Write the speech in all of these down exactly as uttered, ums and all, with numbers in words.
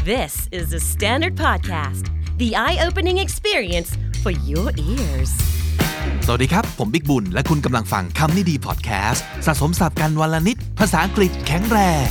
This is the Standard Podcast, the eye-opening experience for your ears. สวัสดีครับผมบิ๊กบุญและคุณกำลังฟังคำนี้ดีพอดแคสต์สะสมศัพท์กันวันละนิดภาษาอังกฤษแข็งแรง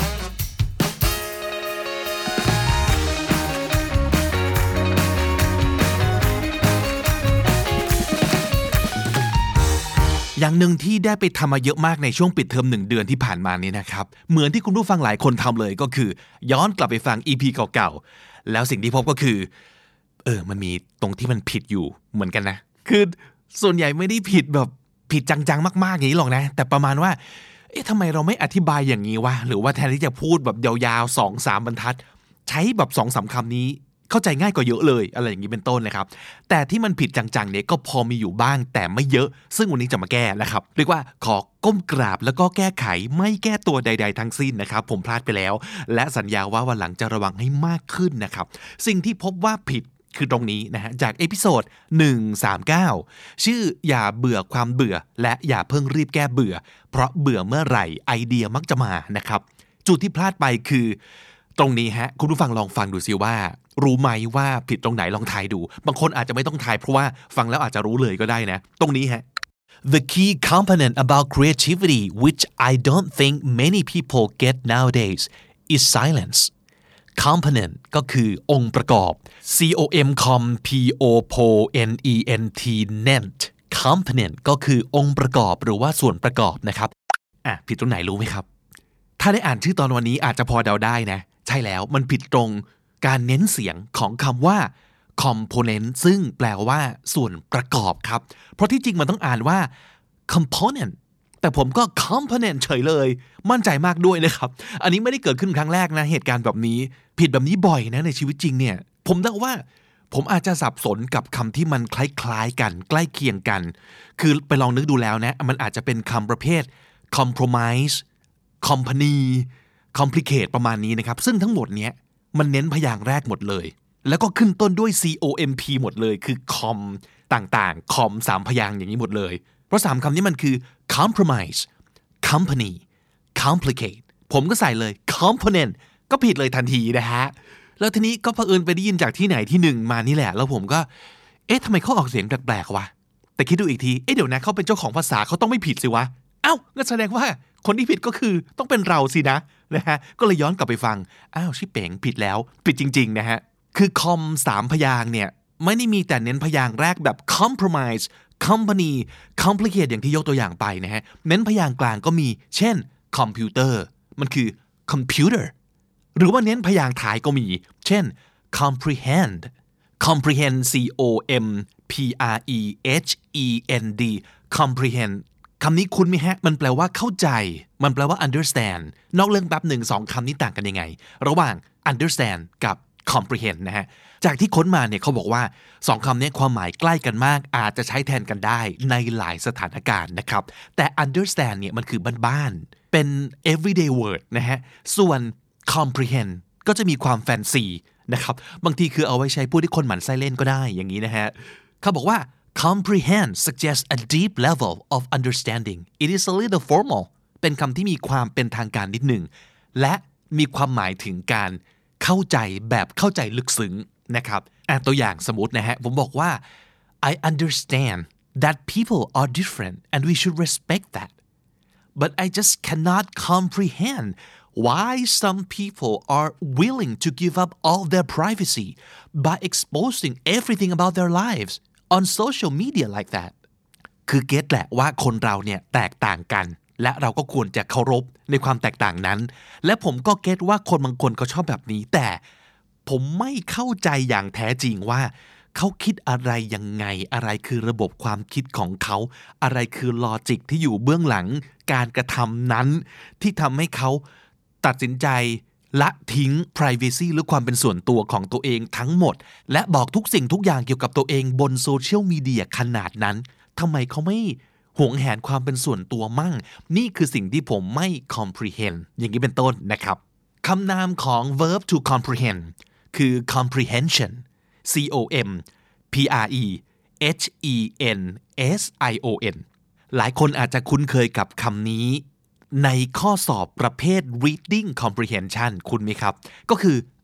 อย่างหนึ่งที่ได้ไปทำมาเยอะมากในช่วงปิดเทอมหนึ่งเดือนที่ผ่านมานี้นะครับเหมือนที่คุณผู้ฟังหลายคนทำเลยก็คือย้อนกลับไปฟัง อี พี เก่าๆแล้วสิ่งที่พบก็คือเออมันมีตรงที่มันผิดอยู่เหมือนกันนะคือส่วนใหญ่ไม่ได้ผิดแบบผิดจังๆมากๆอย่างนี้หรอกนะแต่ประมาณว่าเอ๊ะทำไมเราไม่อธิบายอย่างนี้วะหรือว่าแทนที่จะพูดแบบยาวๆ สองสาม บรรทัดใช้แบบ สองสาม คำนี้เข้าใจง่ายกว่าเยอะเลยอะไรอย่างนี้เป็นต้นนะครับแต่ที่มันผิดจังๆเนี่ยก็พอมีอยู่บ้างแต่ไม่เยอะซึ่งวันนี้จะมาแก้นะครับเรียกว่าขอก้มกราบแล้วก็แก้ไขไม่แก้ตัวใดๆทั้งสิ้นนะครับผมพลาดไปแล้วและสัญญาว่าวันหลังจะระวังให้มากขึ้นนะครับสิ่งที่พบว่าผิดคือตรงนี้นะฮะจากเอพิโซดหนึ่งร้อยสามสิบเก้าชื่ออย่าเบื่อความเบื่อและอย่าเพิ่งรีบแก้เบื่อเพราะเบื่อเมื่อไหร่ไอเดียมักจะมานะครับจุดที่พลาดไปคือตรงนี้ฮะคุณผู้ฟังลองฟังดูสิว่ารู้ไหมว่าผิดตรงไหนลองทายดูบางคนอาจจะไม่ต้องทายเพราะว่าฟังแล้วอาจจะรู้เลยก็ได้นะตรงนี้ฮะ The key component about creativity which I don't think many people get nowadays is silence component ก็คือองค์ประกอบ C O M com P O P O N E N T ment component ก็คือองค์ประกอบหรือว่าส่วนประกอบนะครับอ่ะผิดตรงไหนรู้ไหมครับถ้าได้อ่านชื่อตอนวันนี้อาจจะพอเดาได้นะใช่แล้วมันผิดตรงการเน้นเสียงของคำว่า component ซึ่งแปลว่าส่วนประกอบครับเพราะที่จริงมันต้องอ่านว่า component แต่ผมก็ component เฉยเลยมั่นใจมากด้วยนะครับอันนี้ไม่ได้เกิดขึ้นครั้งแรกนะเหตุการณ์แบบนี้ผิดแบบนี้บ่อยนะในชีวิตจริงเนี่ยผมเดาว่าผมอาจจะสับสนกับคำที่มันคล้ายๆกันใกล้เคียงกันคือไปลองนึกดูแล้วนะมันอาจจะเป็นคำประเภท compromise company complicate ประมาณนี้นะครับซึ่งทั้งหมดเนี้ยมันเน้นพยางค์แรกหมดเลยแล้วก็ขึ้นต้นด้วย C O M P หมดเลยคือ com ต่างๆ com สามพยางค์อย่างนี้หมดเลยเพราะสามคำนี้มันคือ compromise company complicate ผมก็ใส่เลย component ก็ผิดเลยทันทีนะฮะแล้วทีนี้ก็เผอิญไปได้ยินจากที่ไหนที่หนึ่งมานี่แหละแล้วผมก็เอ๊ะทำไมเขาออกเสียงแปลกๆวะแต่คิดดูอีกทีเอ๊ะเดี๋ยวนะเขาเป็นเจ้าของภาษาเขาต้องไม่ผิดสิวะเอ้าก็แสดงว่าคนที่ผิดก็คือต้องเป็นเราสินะนะฮะก็เลยย้อนกลับไปฟังอ้าวชิเป๋งผิดแล้วผิดจริงๆนะฮะคือคอมสามพยางค์เนี่ยไม่ได้มีแต่เน้นพยางค์แรกแบบ compromise company complicate อย่างที่ยกตัวอย่างไปนะฮะเน้นพยางค์กลางก็มีเช่น computer มันคือ computer หรือว่าเน้นพยางค์ท้ายก็มีเช่น comprehend comprehend C O M P R E H E N D comprehendคำนี้คุณไหมฮะมันแปลว่าเข้าใจมันแปลว่า understand นอกเรื่องแป๊บหนึ่งสองคำนี้ต่างกันยังไงระหว่าง understand กับ comprehend นะฮะจากที่ค้นมาเนี่ยเขาบอกว่าสองคำนี้ความหมายใกล้กันมากอาจจะใช้แทนกันได้ในหลายสถานการณ์นะครับแต่ understand เนี่ยมันคือบ้านๆเป็น everyday word นะฮะส่วน comprehend ก็จะมีความแฟนซีนะครับบางทีคือเอาไว้ใช้พูดที่คนหมั่นไส้เล่นก็ได้อย่างนี้นะฮะเขาบอกว่าcomprehend suggests a deep level of understanding. It is a little formal. เป็นคำที่มีความเป็นทางการนิดหนึ่งและมีความหมายถึงการเข้าใจแบบเข้าใจลึกซึ้งนะครับอ่ะตัวอย่างสมมุตินะฮะผมบอกว่า I understand that people are different and we should respect that. But I just cannot comprehend why some people are willing to give up all their privacy by exposing everything about their lives.on social media like that คือเก็ตแหละว่าคนเราเนี่ยแตกต่างกันและเราก็ควรจะเคารพในความแตกต่างนั้นและผมก็เก็ตว่าคนบางคนเขาชอบแบบนี้แต่ผมไม่เข้าใจอย่างแท้จริงว่าเขาคิดอะไรยังไงอะไรคือระบบความคิดของเขาอะไรคือลอจิกที่อยู่เบื้องหลังการกระทำนั้นที่ทำให้เขาตัดสินใจละทิ้ง privacy หรือความเป็นส่วนตัวของตัวเองทั้งหมดและบอกทุกสิ่งทุกอย่างเกี่ยวกับตัวเองบนโซเชียลมีเดียขนาดนั้นทำไมเขาไม่หวงแหนความเป็นส่วนตัวมั่งนี่คือสิ่งที่ผมไม่ comprehend อย่างนี้เป็นต้นนะครับคำนามของ verb to comprehend คือ comprehension C O M P R E H E N S I O N หลายคนอาจจะคุ้นเคยกับคำนี้ในข้อสอบประเภท reading comprehension คุณไหมครับก็คือ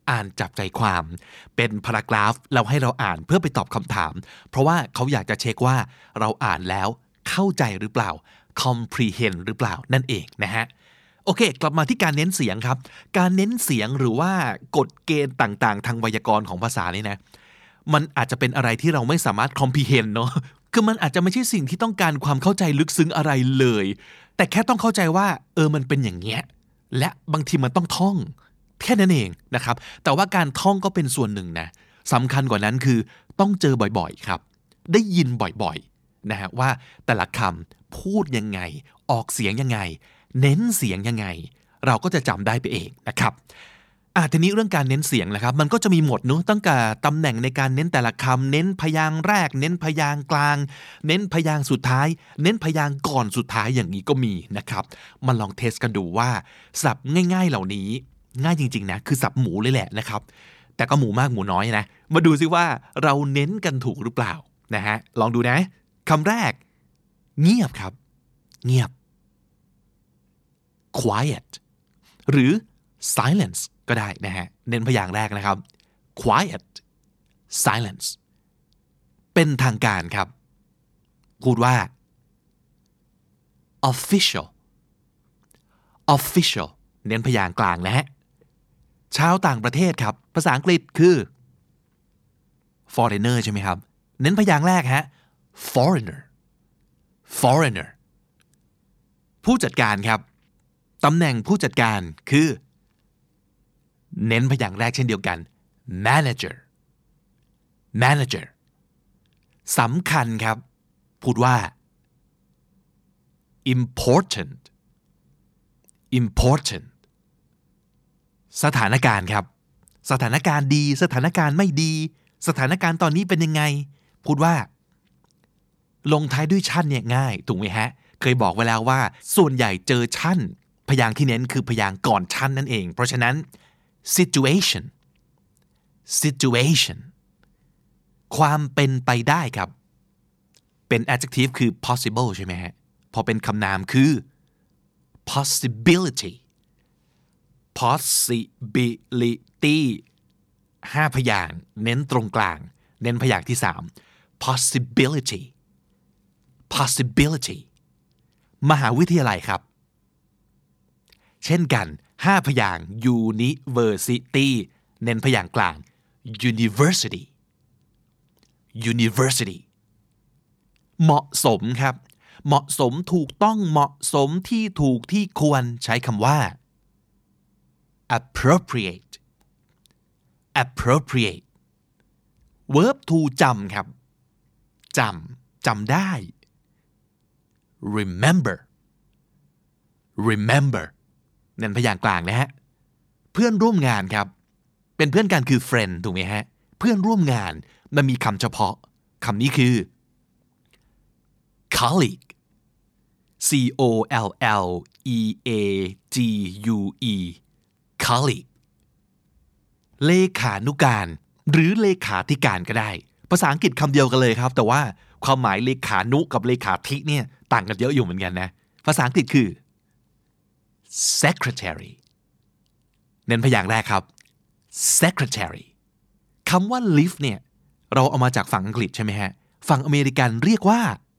อ่านจับใจความเป็นพารากราฟเราให้เราอ่านเพื่อไปตอบคำถามเพราะว่าเขาอยากจะเช็คว่าเราอ่านแล้วเข้าใจหรือเปล่า comprehend หรือเปล่านั่นเองนะฮะโอเคกลับมาที่การเน้นเสียงครับการเน้นเสียงหรือว่ากฎเกณฑ์ต่างๆทางไวยากรณ์ของภาษานี่นะมันอาจจะเป็นอะไรที่เราไม่สามารถ comprehend เนาะคือมันอาจจะไม่ใช่สิ่งที่ต้องการความเข้าใจลึกซึ้งอะไรเลยแต่แค่ต้องเข้าใจว่าเออมันเป็นอย่างเงี้ยและบางทีมันต้องท่องแค่นั้นเองนะครับแต่ว่าการท่องก็เป็นส่วนหนึ่งนะสำคัญกว่านั้นคือต้องเจอบ่อยๆครับได้ยินบ่อยๆนะฮะว่าแต่ละคำพูดยังไงออกเสียงยังไงเน้นเสียงยังไงเราก็จะจำได้ไปเองนะครับอ่ะทีนี้เรื่องการเน้นเสียงนะครับมันก็จะมีหมดเนอะตั้งแต่ตำแหน่งในการเน้นแต่ละคำเน้นพยางค์แรกเน้นพยางค์กลางเน้นพยางค์สุดท้ายเน้นพยางค์ก่อนสุดท้ายอย่างนี้ก็มีนะครับมาลองเทสกันดูว่าศัพท์ง่ายๆเหล่านี้ง่ายจริงๆนะคือศัพท์หมูเลยแหละนะครับแต่ก็หมูมากหมูน้อยนะมาดูซิว่าเราเน้นกันถูกหรือเปล่านะฮะลองดูนะคำแรกเงียบครับเงียบ quiet หรือ silence ก็ได้นะฮะเน้นพยางค์แรกนะครับ quiet silence เป็นทางการครับพูดว่า official official เน้นพยางค์กลางนะฮะชาวต่างประเทศครับภาษาอังกฤษคือ foreigner ใช่ไหมครับเน้นพยางค์แรกฮะ foreigner foreigner ผู้จัดการครับตำแหน่งผู้จัดการคือเน้นพยางค์แรกเช่นเดียวกัน manager manager สำคัญครับพูดว่า important important สถานการณ์ครับสถานการณ์ดีสถานการณ์ไม่ดีสถานการณ์ตอนนี้เป็นยังไงพูดว่าลงท้ายด้วยชั่นเนี่ยง่ายถูกไหมฮะเคยบอกไว้แล้วว่าส่วนใหญ่เจอชั่นพยางค์ที่เน้นคือพยางค์ก่อนชั่นนั่นเองเพราะฉะนั้น situation situation ความเป็นไปได้ครับเป็น adjective คือ possible ใช่ไหมฮะพอเป็นคำนามคือ possibility possibility ห้าพยางค์เน้นตรงกลางเน้นพยางค์ที่สาม possibility possibility มหาวิทยาลัยครับเช่นกันห้าพยางค์ university เน้นพยางค์กลาง university university เหมาะสมครับเหมาะสมถูกต้องเหมาะสมที่ถูกที่ควรใช้คำว่า appropriate appropriate verb to จำครับจำจำได้ remember remember นั่นพยางค์กลางนะฮะเพื่อนร่วมงานครับเป็นเพื่อนกันคือ friend ถูกไหมฮะเพื่อนร่วมงานมันมีคำเฉพาะคำนี้คือ colleague c o l l e a g u e colleague เลขานุการหรือเลขาธิการก็ได้ภาษาอังกฤษคำเดียวกันเลยครับแต่ว่าความหมายเลขานุกับเลขาธิเนี่ยต่างกันเยอะอยู่เหมือนกันนะภาษาอังกฤษคือ secretary เน้นพยางค์แรกครับ secretary คำว่า lift เนี่ยเราเอามาจากฝั่งอังกฤษใช่ไหมฮะฝั่งอเมริกันเรียกว่า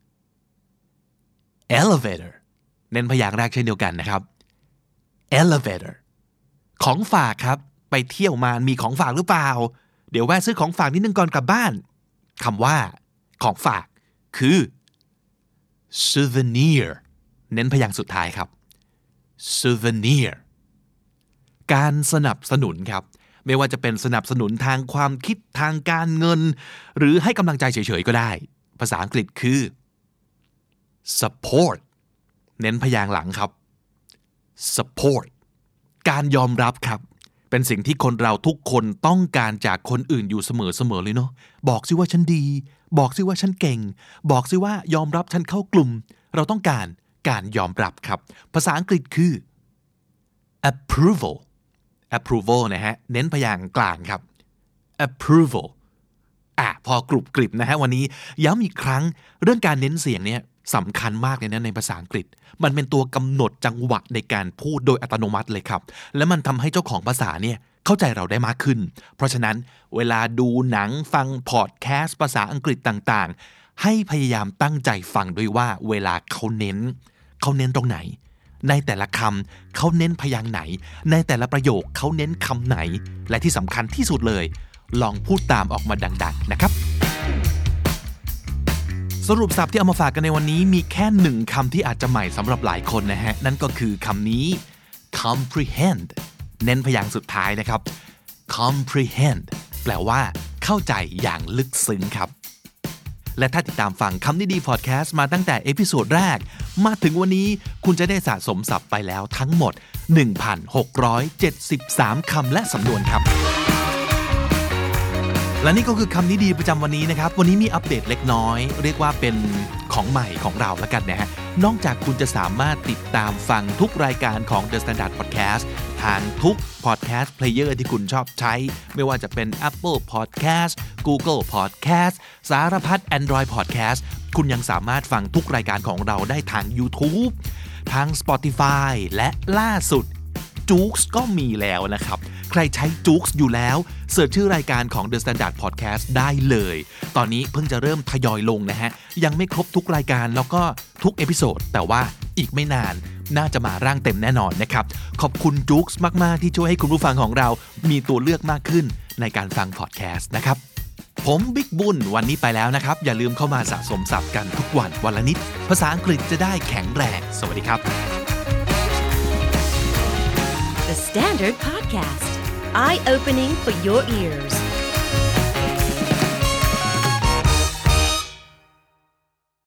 elevator เน้นพยางค์แรกเช่นเดียวกันนะครับ elevator ของฝากครับไปเที่ยวมามีของฝากหรือเปล่าเดี๋ยวแวะซื้อของฝากนิดนึงก่อนกลับบ้านคำว่าของฝากคือ souvenir เน้นพยางค์สุดท้ายครับ souvenir การสนับสนุนครับไม่ว่าจะเป็นสนับสนุนทางความคิดทางการเงินหรือให้กำลังใจเฉยๆก็ได้ภาษาอังกฤษคือ support เน้นพยางค์หลังครับ support การยอมรับครับเป็นสิ่งที่คนเราทุกคนต้องการจากคนอื่นอยู่เสมอๆเลยเนาะบอกสิว่าฉันดีบอกสิว่าฉันเก่งบอกสิว่ายอมรับฉันเข้ากลุ่มเราต้องการการยอมรับครับภาษาอังกฤษคือ approval approval นะฮะเน้นพยางค์กลางครับ approval อ่ะพอกรุบกริบนะฮะวันนี้ย้ำอีกครั้งเรื่องการเน้นเสียงเนี่ยสำคัญมากเลยนะในภาษาอังกฤษมันเป็นตัวกำหนดจังหวะในการพูดโดยอัตโนมัติเลยครับและมันทำให้เจ้าของภาษาเนี่ยเข้าใจเราได้มากขึ้นเพราะฉะนั้นเวลาดูหนังฟังพอดแคสต์ภาษาอังกฤษต่างๆให้พยายามตั้งใจฟังด้วยว่าเวลาเขาเน้นเขาเน้นตรงไหนในแต่ละคำเขาเน้นพยางค์ไหนในแต่ละประโยคเขาเน้นคำไหนและที่สำคัญที่สุดเลยลองพูดตามออกมาดังๆนะครับสรุปศัพท์ที่เอามาฝากกันในวันนี้มีแค่หนึ่งคำที่อาจจะใหม่สำหรับหลายคนนะฮะนั่นก็คือคำนี้ comprehend เน้นพยางค์สุดท้ายนะครับ comprehend แปลว่าเข้าใจอย่างลึกซึ้งครับและถ้าติดตามฟังคำนี้ดีพอดแคสต์มาตั้งแต่เอพิโซดแรกมาถึงวันนี้คุณจะได้สะสมศัพท์ไปแล้วทั้งหมด หนึ่งพันหกร้อยเจ็ดสิบสาม คำและสำนวนครับและนี่ก็คือคำนี้ดีประจำวันนี้นะครับวันนี้มีอัปเดตเล็กน้อยเรียกว่าเป็นของใหม่ของเราแล้วกันนะฮะนอกจากคุณจะสามารถติดตามฟังทุกรายการของ The Standard Podcast ทางทุก Podcast Player ที่คุณชอบใช้ไม่ว่าจะเป็น Apple Podcast Google Podcast สารพัด Android Podcast คุณยังสามารถฟังทุกรายการของเราได้ทาง YouTube ทาง Spotify และล่าสุดJoox ก็มีแล้วนะครับใครใช้ Joox อยู่แล้วเสิร์ชชื่อรายการของ The Standard Podcast ได้เลยตอนนี้เพิ่งจะเริ่มทยอยลงนะฮะยังไม่ครบทุกรายการแล้วก็ทุกเอพิโซดแต่ว่าอีกไม่นานน่าจะมาร่างเต็มแน่นอนนะครับขอบคุณ Joox มากๆที่ช่วยให้คุณผู้ฟังของเรามีตัวเลือกมากขึ้นในการฟังพอดแคสต์นะครับผมบิ๊กบุญวันนี้ไปแล้วนะครับอย่าลืมเข้ามาสะสมศัพท์กันทุกวันวันละนิดภาษาอังกฤษจะได้แข็งแรงสวัสดีครับ The Standard Podcast Eye-opening for your ears